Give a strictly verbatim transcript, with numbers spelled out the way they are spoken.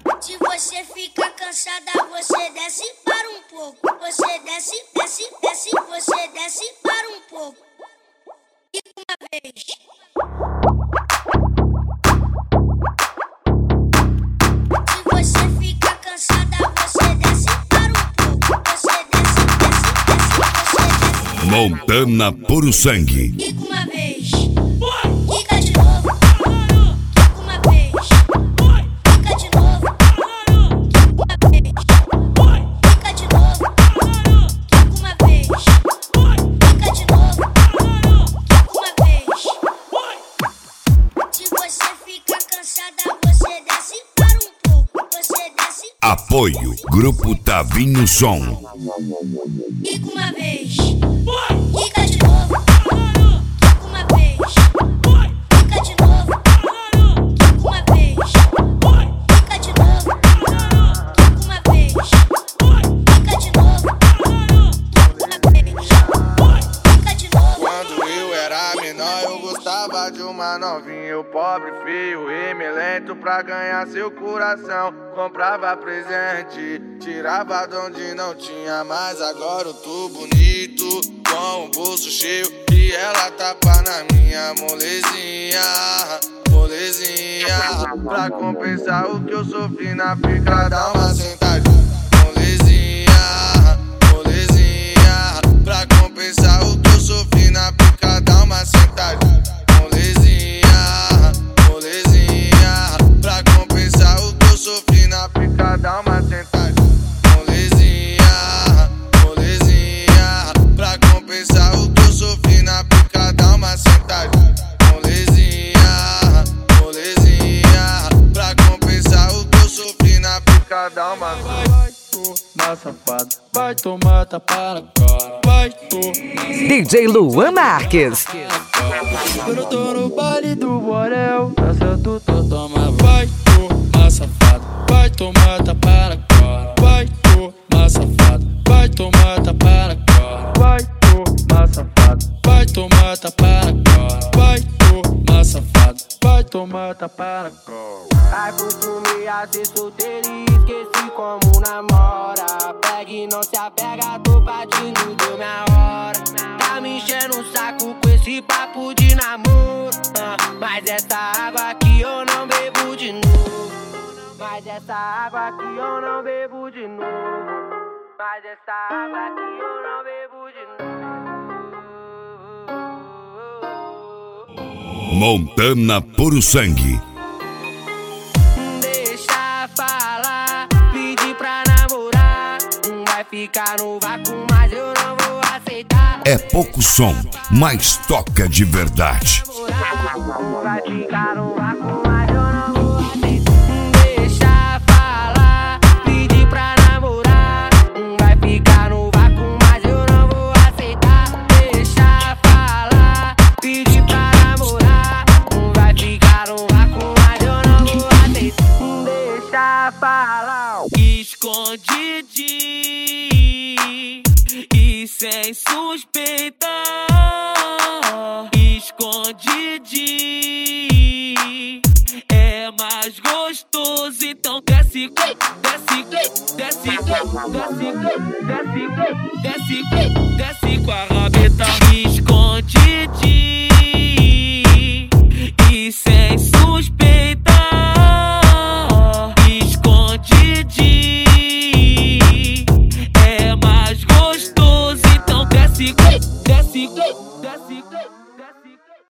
Se você fica cansada, você desce para um pouco. Você desce, desce, desce, você desce para um pouco. E uma vez. Se você fica cansada, você desce para um pouco. Você desce, desce, desce, você desce. Montana Puro Sangue. E uma vez. Fica de novo. Uma vez. Fica de novo. Uma vez. Fica de novo. Uma vez. Fica de novo. Uma vez. Se você fica cansada, você desce para um pouco. Você desce. Apoio Grupo Tavinho Som. E uma vez. Fica de novo. Uma vez. Fica de novo. Uma vez. Fica de novo. Uma vez. Fica de novo. Uma vez. Fica de novo. Quando eu era menor, eu gostava de uma novinha, pobre, feio e melento, pra ganhar seu coração. Comprava presente, tirava de onde não tinha, mas agora eu tô bonito, com o bolso cheio, e ela tapa na minha molezinha, molezinha. Pra compensar o que eu sofri na pica, dá uma sentadinha, molezinha, molezinha. Pra compensar o que eu sofri na pica, dá uma sentadinha, molezinha, molezinha. Pra compensar o que eu sofri na pica, dá uma sentadinha, molezinha, molezinha. Pra compensar o que eu sofri na pica, dá uma sentadinha, molezinha, molezinha. Pra compensar o que eu sofri na pica, dá uma. Vai tomar safada, vai tomar tapa na cara, vai tomar. D J Luan Marques. Eu tô no baile do Borel, dançando tu toma. Vai tomar safada, vai tomar tapa na cara, vai tomar safada, vai tomar tapa na cara, vai tomar safada, vai tomar tapa na cara, vai tomar safada, vai tomar tapa na cara. Acostumei a ser solteiro e esqueci como namora. Pega e não se apega, tô partindo, deu minha hora. Tá me enchendo o saco com esse papo de namoro, ah, mas essa água aqui eu não bebo de novo. Mas essa água aqui eu não bebo de novo. Mas essa água aqui eu não bebo de novo. Montana Puro Sangue. Falar, pedir pra namorar, vai ficar no vácuo, mas eu não vou aceitar. É pouco som, mas toca de verdade. Vai ficar no vácuo, mas eu não vou aceitar. Deixa falar, pedir pra namorar, vai ficar no vácuo, mas eu não vou aceitar. Deixa falar, pedir pra namorar, vai ficar no vácuo, mas eu não vou aceitar. Deixa falar. Escondidinho e sem suspeitar. Escondidinho é mais gostoso, então desce, desce, desce, desce, desce, desce, desce com a rabeta. Escondidinho e sem suspeitar. É mais gostoso, então desce, desce, desce.